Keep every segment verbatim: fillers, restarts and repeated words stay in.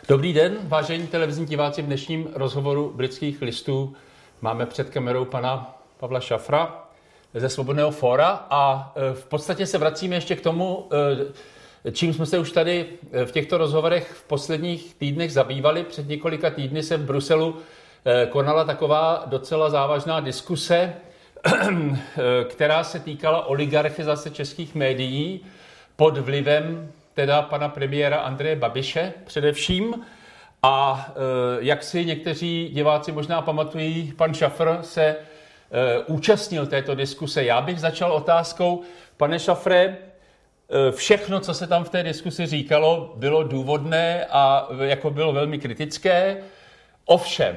Dobrý den, vážení televizní diváci. V dnešním rozhovoru Britských listů máme před kamerou pana Pavla Šafra ze Svobodného fóra a v podstatě se vracíme ještě k tomu, čím jsme se už tady v těchto rozhovorech v posledních týdnech zabývali. Před několika týdny se v Bruselu konala taková docela závažná diskuse, která se týkala oligarchizace českých médií pod vlivem teda pana premiéra Andreje Babiše především. A jak si někteří diváci možná pamatují, pan Šafr se účastnil této diskuse. Já bych začal otázkou, pane Šafre, všechno, co se tam v té diskusi říkalo, bylo důvodné a jako bylo velmi kritické. Ovšem,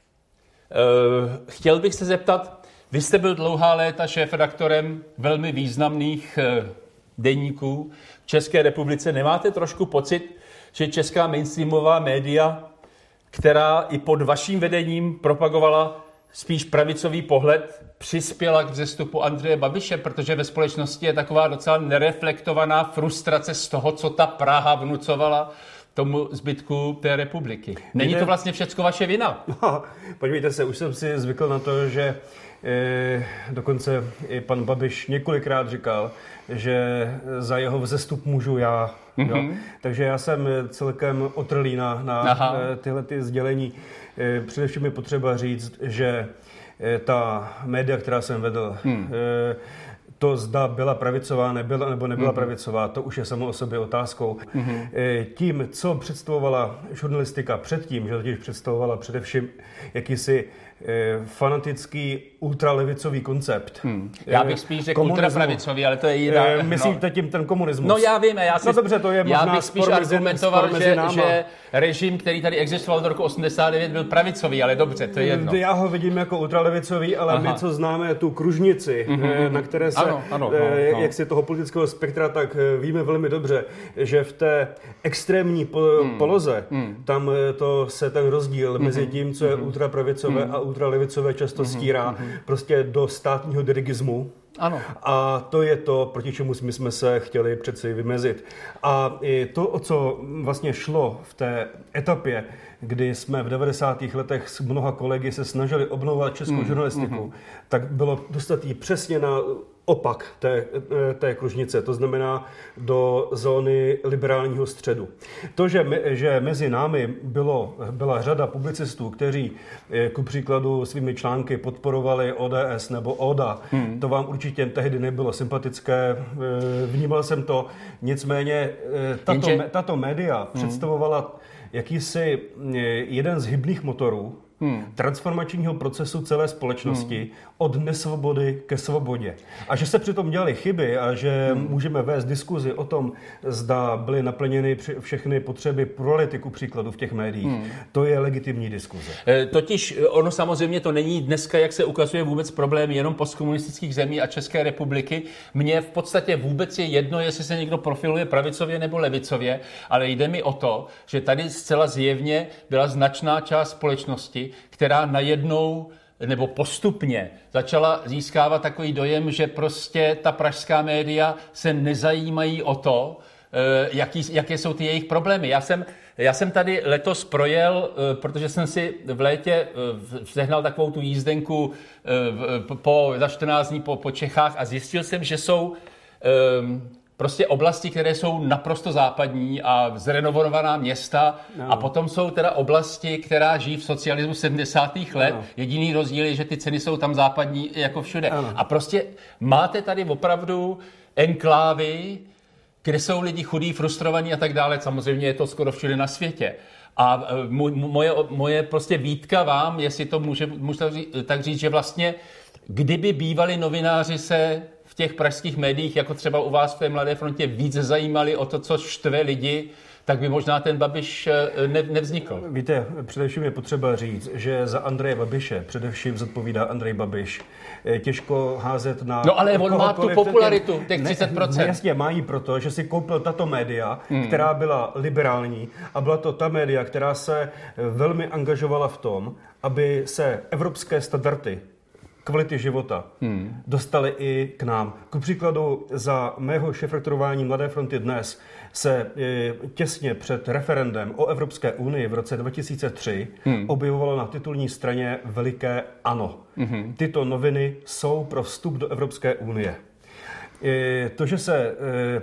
chtěl bych se zeptat, vy jste byl dlouhá léta šéfredaktorem velmi významných deníků v České republice. Nemáte trošku pocit, že česká mainstreamová média, která i pod vaším vedením propagovala spíš pravicový pohled, přispěla k vzestupu Andreje Babiše, protože ve společnosti je taková docela nereflektovaná frustrace z toho, co ta Praha vnucovala tomu zbytku té republiky. Není to vlastně všecko vaše vina? No, podívejte se, už jsem si zvykl na to, že e, dokonce i pan Babiš několikrát říkal, že za jeho vzestup můžu já. Mm-hmm. Jo? Takže já jsem celkem otrlý na, na tyhle ty sdělení. E, především je potřeba říct, že e, ta média, která jsem vedl, mm. e, to zda byla pravicová, nebyla nebo nebyla mm. pravicová, to už je samo o sobě otázkou. Mm. Tím, co představovala žurnalistika předtím, že totiž představovala především jakýsi fanatický ultralevicový koncept. Hmm. Já bych spíš řekl ultrapravicový, ale to je jiná... E, myslíte no. tím ten komunismus? No já vím, já, si, no dobře, to je já bych spíš argumentoval, že, že režim, který tady existoval do roku osmdesát devět, byl pravicový, ale dobře, to je jedno. Já ho vidím jako ultralevicový, ale Aha. my, co známe tu kružnici, mm-hmm. na které se, ano, ano, no, no. jak si toho politického spektra, tak víme velmi dobře, že v té extrémní po, mm. poloze, mm. tam to se ten rozdíl mm-hmm. mezi tím, co je mm-hmm. ultrapravicové mm. a ultralevicové často mm-hmm. stírá mm-hmm. prostě do státního dirigismu. Ano. A to je to, proti čemu my jsme se chtěli přeci vymezit. A i to, o co vlastně šlo v té etapě, kdy jsme v devadesátých letech s mnoha kolegy se snažili obnovovat českou mm, žurnalistiku, mm. tak bylo dostat jí přesně na opak té, té kružnice, to znamená do zóny liberálního středu. To, že, me, že mezi námi bylo, byla řada publicistů, kteří ku příkladu svými články podporovali O D S nebo O D A, hmm. to vám určitě tehdy nebylo sympatické, vnímal jsem to, nicméně tato, Jenže... tato média hmm. představovala jakýsi jeden z hybných motorů Hmm. transformačního procesu celé společnosti hmm. od nesvobody ke svobodě. A že se přitom dělaly chyby a že hmm. můžeme vést diskuzi o tom, zda byly naplněny všechny potřeby plurality ku příkladu v těch médiích, hmm. to je legitimní diskuze. E, totiž ono samozřejmě to není dneska, jak se ukazuje, vůbec problém jenom postkomunistických zemí a České republiky. Mně v podstatě vůbec je jedno, jestli se někdo profiluje pravicově nebo levicově, ale jde mi o to, že tady zcela zjevně byla značná část společnosti, která najednou nebo postupně začala získávat takový dojem, že prostě ta pražská média se nezajímají o to, jaký, jaké jsou ty jejich problémy. Já jsem, já jsem tady letos projel, protože jsem si v létě sehnal takovou tu jízdenku po, za čtrnáct dní po, po Čechách a zjistil jsem, že jsou prostě oblasti, které jsou naprosto západní a zrenovovaná města no. a potom jsou teda oblasti, která žijí v socialismu sedmdesátých let. No. Jediný rozdíl je, že ty ceny jsou tam západní jako všude. No. A prostě máte tady opravdu enklávy, kde jsou lidi chudí, frustrovaní a tak dále. Samozřejmě je to skoro všude na světě. A moje, moje prostě výtka vám, jestli to může, může tak říct, že vlastně kdyby bývali novináři se v těch pražských médiích, jako třeba u vás v té Mladé frontě, víc zajímali o to, co štve lidi, tak by možná ten Babiš ne, nevznikl. Víte, především je potřeba říct, že za Andreje Babiše především zodpovídá Andrej Babiš. Těžko házet na... No ale on má tu popularitu, těch třicet procent. Ne, jasně, má jí proto, že si koupil tato média, hmm. která byla liberální a byla to ta média, která se velmi angažovala v tom, aby se evropské standardy kvality života hmm. dostali i k nám. Ku příkladu za mého šéfredaktorování Mladé fronty Dnes se těsně před referendem o Evropské unii v roce dva tisíce tři hmm. objevovalo na titulní straně veliké ANO. Hmm. Tyto noviny jsou pro vstup do Evropské unie. To, že se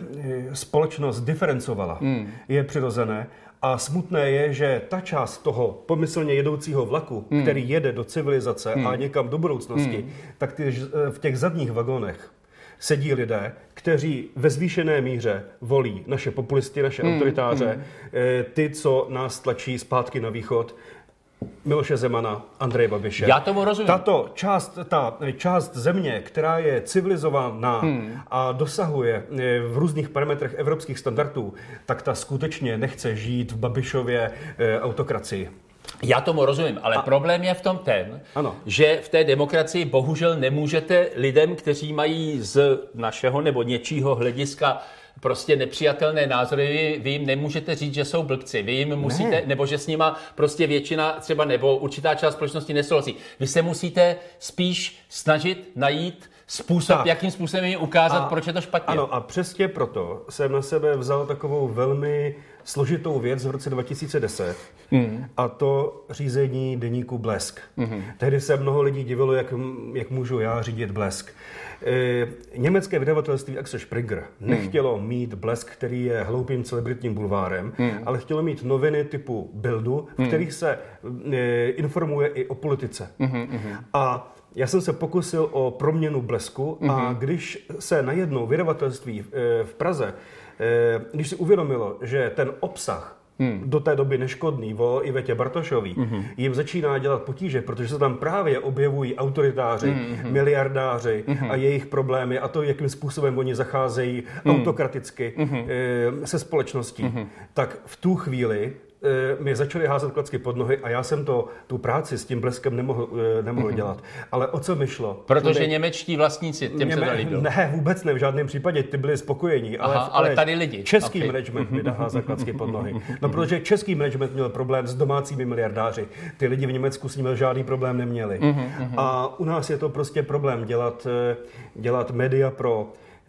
společnost diferencovala, hmm. je přirozené. A smutné je, že ta část toho pomyslně jedoucího vlaku, hmm. který jede do civilizace hmm. a někam do budoucnosti, hmm. tak ty, v těch zadních vagonech sedí lidé, kteří ve zvýšené míře volí naše populisty, naše hmm. autoritáře, hmm. ty, co nás tlačí zpátky na východ, Miloše Zemana, Andreje Babiše. Já tomu rozumím. Tato část, ta část země, která je civilizovaná hmm. a dosahuje v různých parametrech evropských standardů, tak ta skutečně nechce žít v Babišově autokracii. Já tomu rozumím, ale a, problém je v tom ten, ano. že v té demokracii bohužel nemůžete lidem, kteří mají z našeho nebo něčího hlediska prostě nepřijatelné názory, vy, vy jim nemůžete říct, že jsou blbci. Vy jim musíte, ne. nebo že s nima prostě většina třeba nebo určitá část společnosti nesouhlasí. Vy se musíte spíš snažit najít způsob, tak. jakým způsobem jim ukázat, a, proč je to špatně. Ano, a přesně proto jsem na sebe vzal takovou velmi složitou věc v roce dva tisíce deset mm. a to řízení deníku Blesk. Mm. Tehdy se mnoho lidí divilo, jak, jak můžu já řídit Blesk. E, německé vydavatelství Axel Springer mm. nechtělo mít Blesk, který je hloupým celebritním bulvárem, mm. ale chtělo mít noviny typu Bildu, v mm. kterých se e, informuje i o politice. Mm. A já jsem se pokusil o proměnu Blesku mm. a když se najednou vydavatelství e, v Praze když si uvědomilo, že ten obsah hmm. do té doby neškodný o Ivetě Bartošový hmm. jim začíná dělat potíže, protože se tam právě objevují autoritáři, hmm. miliardáři hmm. a jejich problémy a to, jakým způsobem oni zacházejí hmm. autokraticky hmm. se společností, hmm. tak v tu chvíli mi začali házet klacky pod nohy a já jsem to, tu práci s tím Bleskem nemohl, nemohl mm-hmm. dělat. Ale o co mi šlo? Protože Něme... němečtí vlastníci, těm Něme... se to líbilo. Ne, vůbec ne, v žádném případě, ty byli spokojení. Aha, ale, ale tady lidi. Český okay. management mi házet klacky pod nohy. No, protože český management měl problém s domácími miliardáři. Ty lidi v Německu s ním žádný problém neměli. Mm-hmm. A u nás je to prostě problém dělat, dělat média pro,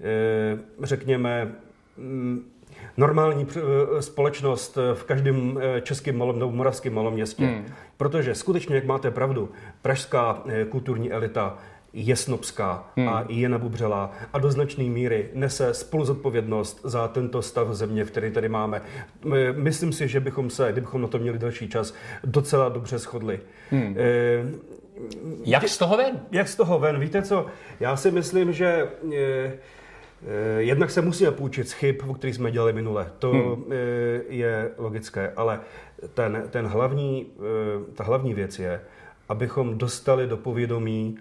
řekněme, normální společnost v každém českém malom, nebo moravském malom městě. Hmm. Protože skutečně, jak máte pravdu, pražská kulturní elita je snobská hmm. a je nabubřelá a do značné míry nese spoluzodpovědnost za tento stav země, který tady máme. Myslím si, že bychom se, kdybychom na to měli další čas, docela dobře shodli. Hmm. E, jak z toho ven? Jak z toho ven? Víte co? Já si myslím, že e, jednak se musíme poučit z chyb, o kterých jsme dělali minule. To hmm. je logické, ale ten, ten hlavní, ta hlavní věc je, abychom dostali do povědomí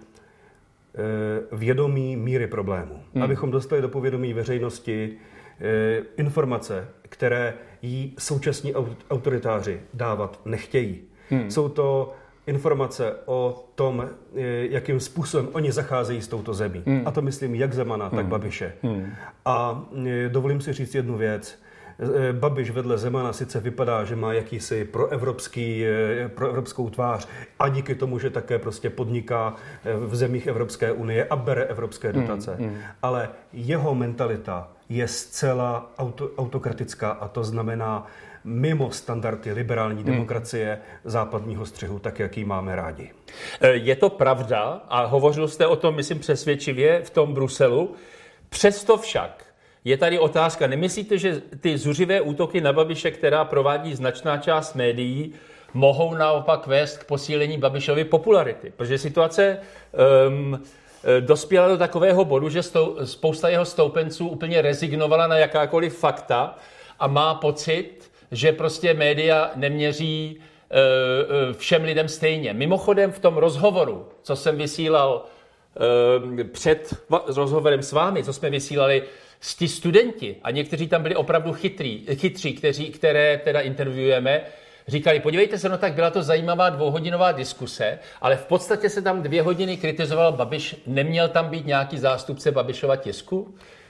vědomí míry problému. Hmm. Abychom dostali do povědomí veřejnosti informace, které jí současní autoritáři dávat nechtějí. Hmm. Jsou to informace o tom, jakým způsobem oni zacházejí s touto zemí. Hmm. A to myslím jak Zemana, hmm. tak Babiše. Hmm. A dovolím si říct jednu věc. Babiš vedle Zemana sice vypadá, že má jakýsi proevropský, proevropskou tvář a díky tomu, že také prostě podniká v zemích Evropské unie a bere evropské dotace. Hmm. Hmm. Ale jeho mentalita je zcela auto, autokratická a to znamená mimo standardy liberální demokracie hmm. západního střihu, tak jak ji máme rádi. Je to pravda a hovořil jste o tom, myslím, přesvědčivě v tom Bruselu. Přesto však je tady otázka. Nemyslíte, že ty zuřivé útoky na Babiše, která provádí značná část médií, mohou naopak vést k posílení Babišovy popularity? Protože situace um, dospěla do takového bodu, že stou, spousta jeho stoupenců úplně rezignovala na jakákoliv fakta a má pocit, že prostě média neměří uh, všem lidem stejně. Mimochodem v tom rozhovoru, co jsem vysílal uh, před rozhovorem s vámi, co jsme vysílali s ti studenti, a někteří tam byli opravdu chytrý, chytří, kteří, které teda intervjujeme, říkali, podívejte se, no tak byla to zajímavá dvouhodinová diskuse, ale v podstatě se tam dvě hodiny kritizoval Babiš. Neměl tam být nějaký zástupce Babišova tisku?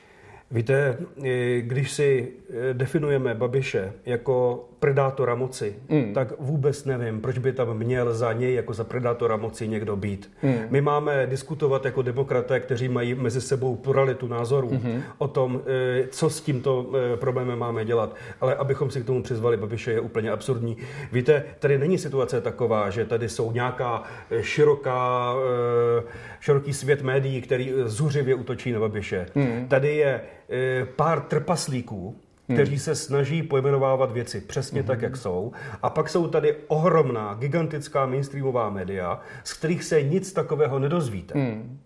Víte, když si definujeme Babiše jako predátora moci, mm. tak vůbec nevím, proč by tam měl za něj jako za predátora moci někdo být. Mm. My máme diskutovat jako demokraté, kteří mají mezi sebou pluralitu názorů mm-hmm. o tom, co s tímto problémem máme dělat. Ale abychom si k tomu přizvali Babiše, je úplně absurdní. Víte, tady není situace taková, že tady jsou nějaká široká, široký svět médií, který zuřivě útočí na Babiše. Mm. Tady je pár trpaslíků, kteří hmm. se snaží pojmenovávat věci přesně hmm. tak, jak jsou. A pak jsou tady ohromná, gigantická mainstreamová média, z kterých se nic takového nedozvíte. Hmm.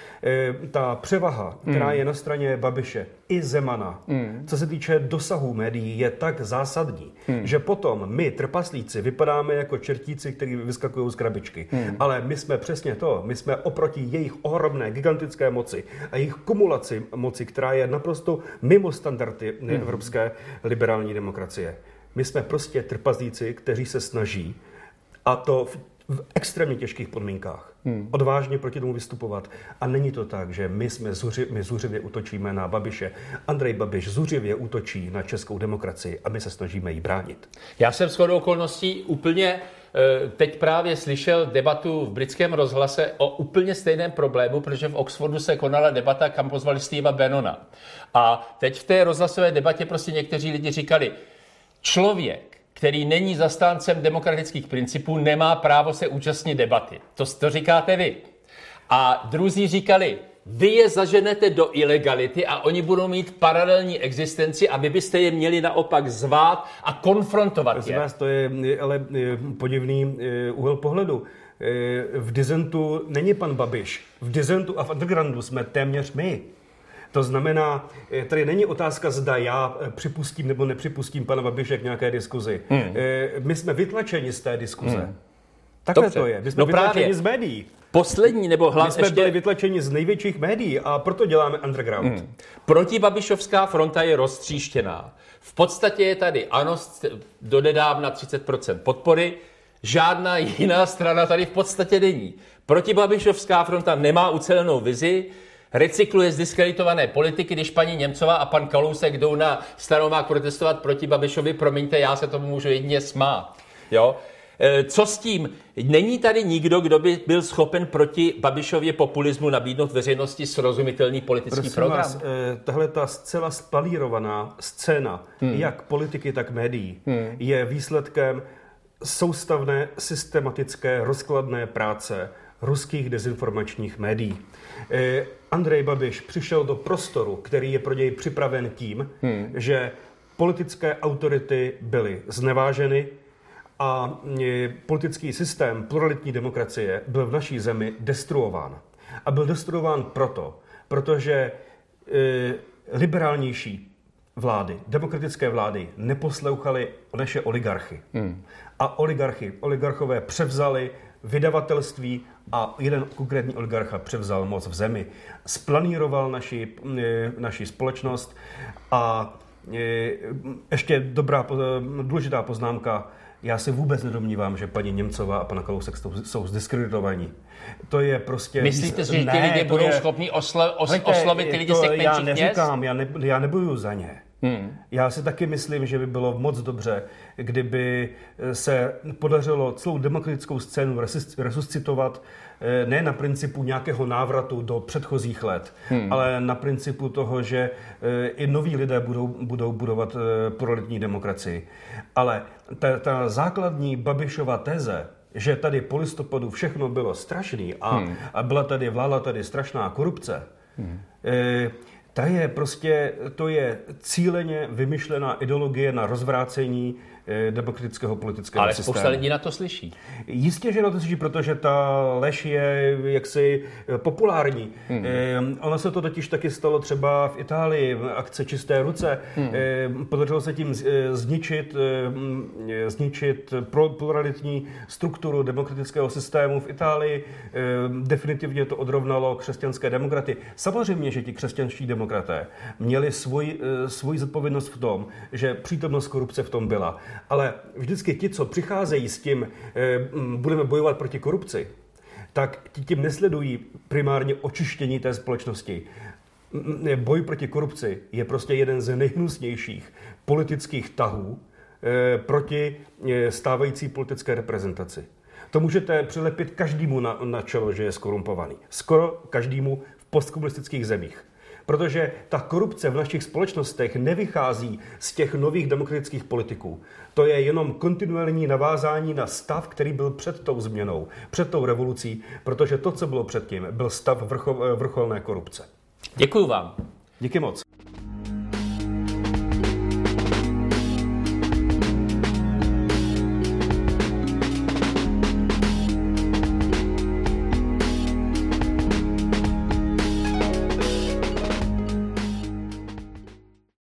Ta převaha, která mm. je na straně Babiše i Zemana, mm. co se týče dosahu médií, je tak zásadní, mm. že potom my, trpaslíci, vypadáme jako čertíci, kteří vyskakují z krabičky. Mm. Ale my jsme přesně to, my jsme oproti jejich ohromné, gigantické moci a jejich kumulaci moci, která je naprosto mimo standardy mm. evropské liberální demokracie. My jsme prostě trpaslíci, kteří se snaží, a to v v extrémně těžkých podmínkách hmm. odvážně proti tomu vystupovat. A není to tak, že my jsme zuři, my zuřivě útočíme na Babiše. Andrej Babiš zuřivě útočí na českou demokracii a my se snažíme jí bránit. Já jsem shodou okolností úplně teď právě slyšel debatu v britském rozhlase o úplně stejném problému, protože v Oxfordu se konala debata, kam pozvali Steva Bannona. A teď v té rozhlasové debatě prostě někteří lidi říkali, člověk, který není zastáncem demokratických principů, nemá právo se účastnit debaty. To, to říkáte vy. A druzí říkali, vy je zaženete do ilegality a oni budou mít paralelní existenci a vy byste je měli naopak zvát a konfrontovat je. Vás, to je ale podivný úhel pohledu. V disentu není pan Babiš. V disentu a v undergroundu jsme téměř my. To znamená, tady není otázka, zda já připustím nebo nepřipustím pana Babiše k nějaké diskuzi. Hmm. My jsme vytlačeni z té diskuze. Hmm. Takhle Dobře. To je. My jsme no vytlačeni právě. Z médií. Poslední nebo hlavně. My jsme ještě... byli vytlačeni z největších médií a proto děláme underground. Hmm. Protibabišovská fronta je roztříštěná. V podstatě je tady ANO donedávna třicet procent podpory. Žádná jiná strana tady v podstatě není. Protibabišovská fronta nemá ucelenou vizi, recykluje zdiskreditované politiky, když paní Němcová a pan Kalousek jdou na Staromák protestovat proti Babišovi, promiňte, já se tomu můžu jedině smát. Jo? E, co s tím? Není tady nikdo, kdo by byl schopen proti Babišově populismu nabídnout veřejnosti srozumitelný politický Prosím program? Vás, e, tahle ta zcela spalírovaná scéna, hmm. jak politiky, tak médií, hmm. je výsledkem soustavné, systematické, rozkladné práce ruských dezinformačních médií. Eh, Andrej Babiš přišel do prostoru, který je pro něj připraven tím, hmm. že politické autority byly zneváženy a eh, politický systém pluralitní demokracie byl v naší zemi destruován. A byl destruován proto, protože eh, liberálnější vlády, demokratické vlády neposlouchaly naše oligarchy. Hmm. A oligarchy, oligarchové převzali vydavatelství a jeden konkrétní oligarcha převzal moc v zemi. Splaníroval naši, naši společnost a ještě dobrá, důležitá poznámka, já si vůbec nedomnívám, že paní Němcová a pana Kalousek jsou zdiskreditovaní. To je prostě... Myslíte si, že ty lidi budou je... schopni oslo, os, Hejte, oslovit ty lidi z těch menších Já neříkám, měst? já, ne, já nebojuju za ně. Hmm. Já si taky myslím, že by bylo moc dobře, kdyby se podařilo celou demokratickou scénu resuscitovat ne na principu nějakého návratu do předchozích let, hmm. ale na principu toho, že i noví lidé budou, budou budovat pluralitní demokracii. Ale ta, ta základní Babišova teze, že tady po listopadu všechno bylo strašný a, hmm. a byla tady, vládla tady strašná korupce, hmm. e, Ta je prostě, to je cíleně vymyšlená ideologie na rozvrácení demokratického politického Ale systému. Ale spousta lidí na to slyší. Jistě, že na to slyší, protože ta lež je jaksi populární. Hmm. Eh, ono se to totiž taky stalo třeba v Itálii, akce Čisté ruce. Hmm. Eh, podařilo se tím zničit, eh, zničit pluralitní strukturu demokratického systému v Itálii. Eh, definitivně to odrovnalo křesťanské demokraty. Samozřejmě, že ti křesťanští demokraté měli svůj, svůj zodpovědnost v tom, že přítomnost korupce v tom byla. Ale vždycky ti, co přicházejí s tím, budeme bojovat proti korupci, tak ti tím nesledují primárně očištění té společnosti. boj proti korupci je prostě jeden z nejhnusnějších politických tahů proti stávající politické reprezentaci. To můžete přilepit každému na, na čelo, že je skorumpovaný. Skoro každému v postkomunistických zemích. Protože ta korupce v našich společnostech nevychází z těch nových demokratických politiků. To je jenom kontinuální navázání na stav, který byl před tou změnou, před tou revolucí, protože to, co bylo předtím, byl stav vrchol, vrcholné korupce. Děkuju vám. Díky moc.